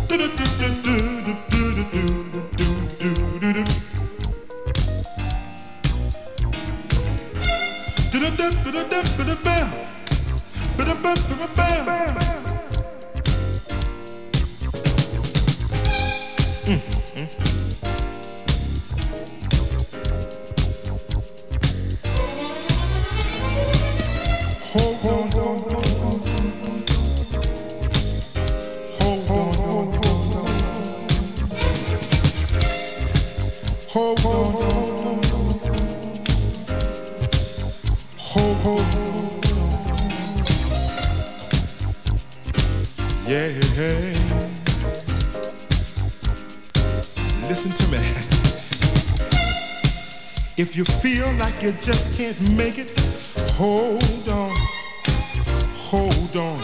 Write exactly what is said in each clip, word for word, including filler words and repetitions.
If you feel like you just can't make it, hold on, hold on.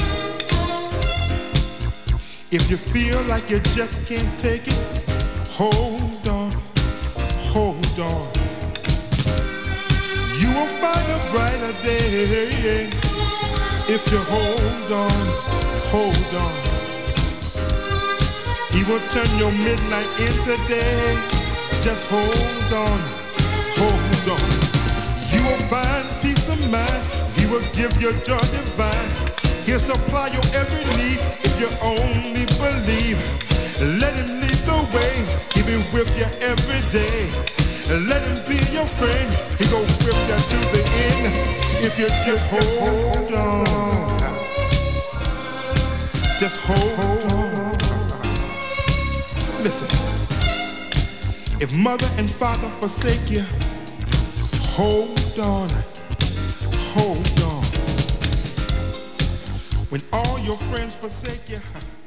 If you feel like you just can't take it, hold on, hold on. You will find a brighter day if you hold on, hold on. He will turn your midnight into day. Just hold on. Hold on, you will find peace of mind. He will give you joy divine. He'll supply your every need if you only believe. Let him lead the way. He'll be with you every day. Let him be your friend. He'll go with you to the end. If you just hold on, just hold on. Listen, if mother and father forsake you, hold on, hold on. When all your friends forsake you,